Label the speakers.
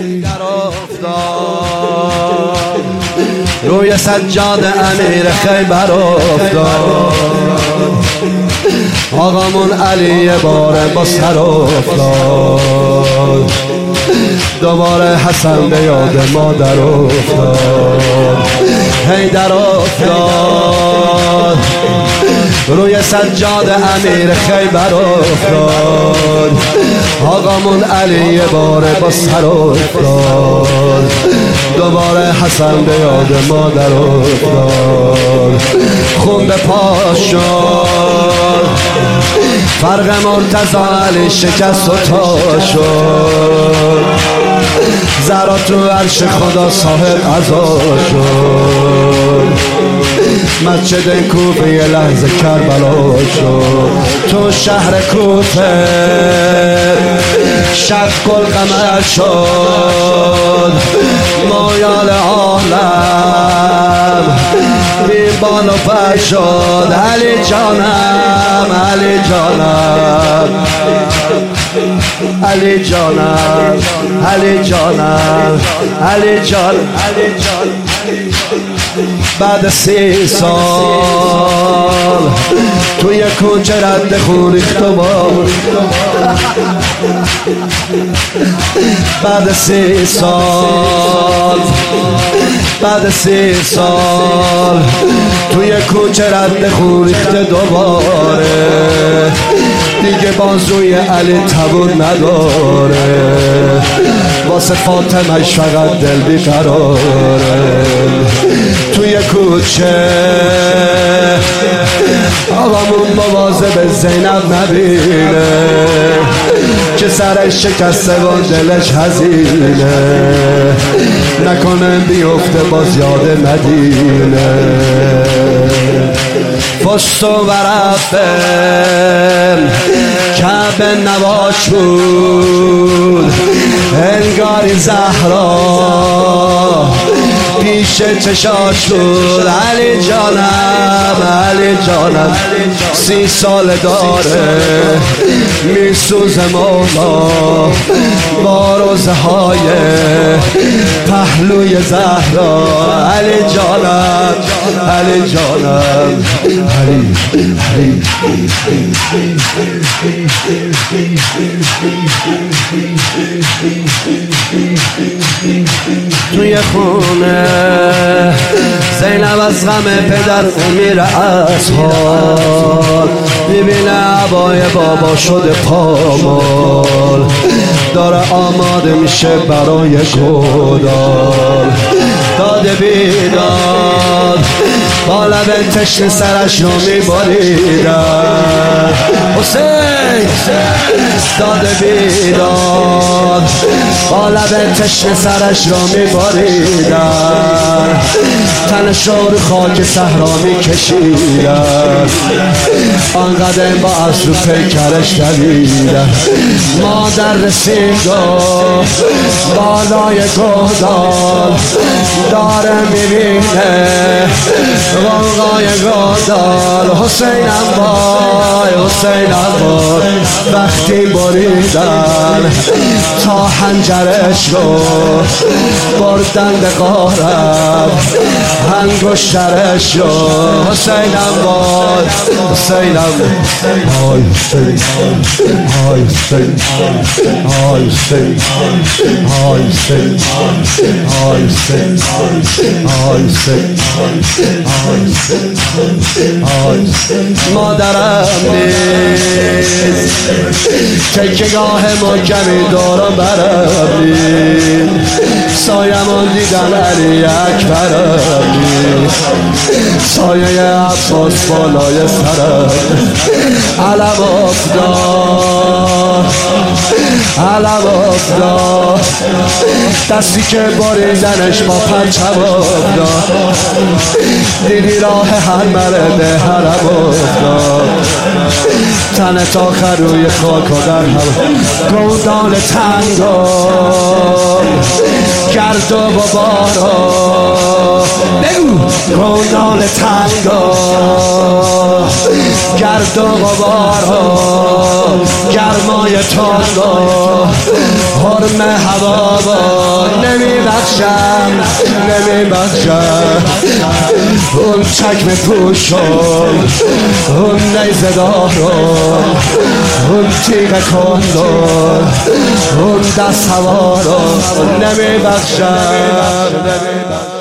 Speaker 1: در افتاد روی سجاد امیر خیبر افتاد آقامون علی باره با سر افتاد دوباره حسن به یاد مادر افتاد حیدر افتاد روی سجاد امیر خیبر افتاد آقامون علی باره با سر افتاد دوباره حسن به یاد مادر افتاد خون به پا شد فرق مرتضی علی شکست و تا شد زهرا تو عرش خدا صاحب عزا شد مسجد کوفه یه لحظه کربلا شد تو شهر کوفه شب گل قمر شد مایال عالم بی بال و پر شد علی جانم علی جانم علی جانم علی جانم علی جانم بعد 30 سال توی کوچه رد خون ریخت و بار بعد 30 سال بعد 30 سال توی کوچه رد خون ریخت دوباره دیگه بازوی علی تبون نداره واسه فاطمه‌اش فقط دل بیقراره توی کوچه آقامون مواظب زینب نبینه که سرش شکسته و دلش حزینه نکنه بیفته باز یاد مدینه فست و ورفه کعبه نواش بود انگاری زهرا پیش چشاش بود علی جانم علی جانم 30 سال داره میسوزه مولا با روزهای پهلوی زهرا علی جانم علی جانم علی علی توی خونه زینب از غم پدر میره از حال میبینه عبای بابا شده پامال داره آماده میشه برای گودال داده بیداد با لب تشنه سرش رو میبریدن حسین داده بیداد با لب تشنه سرش رو میبریدن تنش رو خاک صحرا میکشیدن آنقدر با از رو پیکرش دویدن مادر رسیدن بالای گودال داره میبینه وانقای گودال حسینم بای حسینم بای وقتی بریدن تا حنجرش رو بردن به غارب انگشترش رو حسینم بای حسینم بای حسین های حسین های حسین های حسین های حسین های حسین مادرم نیست تکیگاه محکمی دارم برم نیست سایمون دیدن علی اکبرم نیست سایه عباس بالای سرم علم افتاد علم افتاد دستی که بریدنش با پرچم افتاد دیدی راه هر مرد حرم افتاد تن تا خروی خاک و در هم گودال تنگم گرد و بارا گودال تنگم گرد و بارا گرمای تانگا حرم هوا نمیبخشم اون چکم پوشم اون نیزه دارم اون تیغ کندم اون دست هوارم نمیبخشم